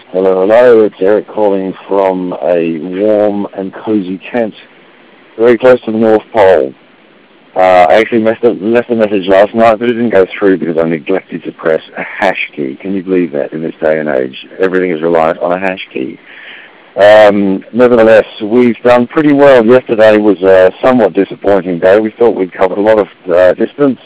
Hello, hello. It's Eric calling from a warm and cozy tent very close to the North Pole. I actually left a message last night, but it didn't go through because I neglected to press a hash key. Can you believe that in this day and age? Everything is reliant on a hash key. Nevertheless, we've done pretty well. Yesterday was a somewhat disappointing day. We thought we'd covered a lot of distance,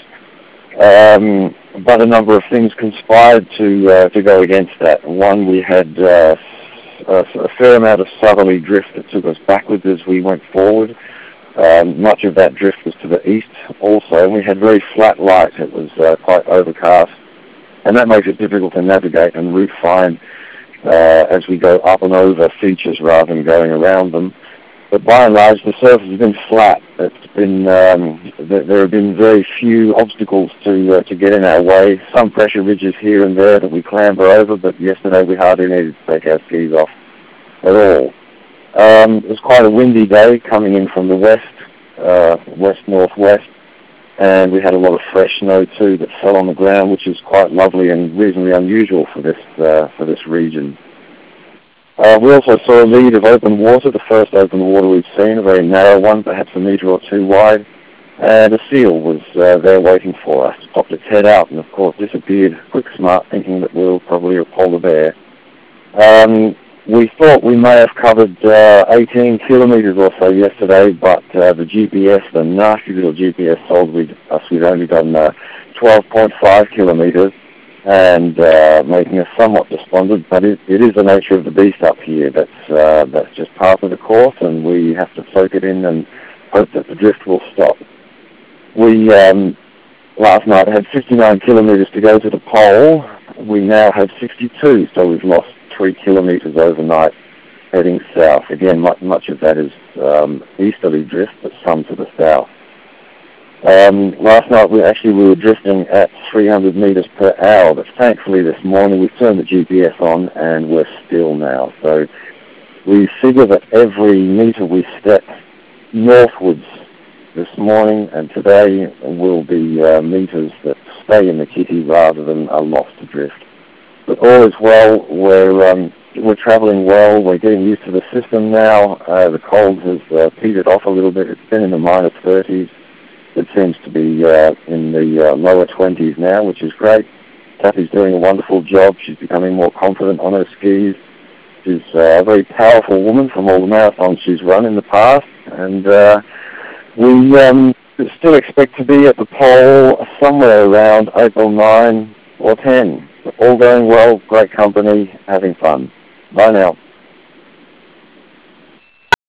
but a number of things conspired to go against that. One, we had a fair amount of southerly drift that took us backwards as we went forward. Much of that drift was to the east also. We had very flat light. It was quite overcast, and that makes it difficult to navigate and route find as we go up and over features rather than going around them. But by and large, the surface has been flat. It's been there have been very few obstacles to get in our way. Some pressure ridges here and there that we clamber over, but yesterday we hardly needed to take our skis off at all. It was quite a windy day coming in from the west-northwest, and we had a lot of fresh snow too that fell on the ground, which is quite lovely and reasonably unusual for this region. We also saw a lead of open water, the first open water we've seen, a very narrow one, perhaps a metre or two wide, and a seal was there waiting for us. It popped its head out and, of course, disappeared quick smart, thinking that we'll probably a polar bear. We thought we may have covered 18 kilometres or so yesterday, but the GPS, the nasty little GPS, told us we'd only done 12.5 kilometres, and making us somewhat despondent, but it is the nature of the beast up here. That's just part of the course, and we have to soak it in and hope that the drift will stop. We last night had 59 kilometres to go to the pole. We now have 62, so we've lost 3 kilometres overnight heading south. Again, much of that is easterly drift, but some to the south. Last night we were drifting at 300 metres per hour, but thankfully this morning we've turned the GPS on and we're still now. So we figure that every metre we step northwards this morning and today will be metres that stay in the kitty rather than a loss to drift. But all is well. We're travelling well. We're getting used to the system now. The cold has petered off a little bit. It's been in the minus 30s. It seems to be in the lower 20s now, which is great. Kathy's doing a wonderful job. She's becoming more confident on her skis. She's a very powerful woman from all the marathons she's run in the past. And we still expect to be at the pole somewhere around April 9 or 10. All going well, great company, having fun. Bye now.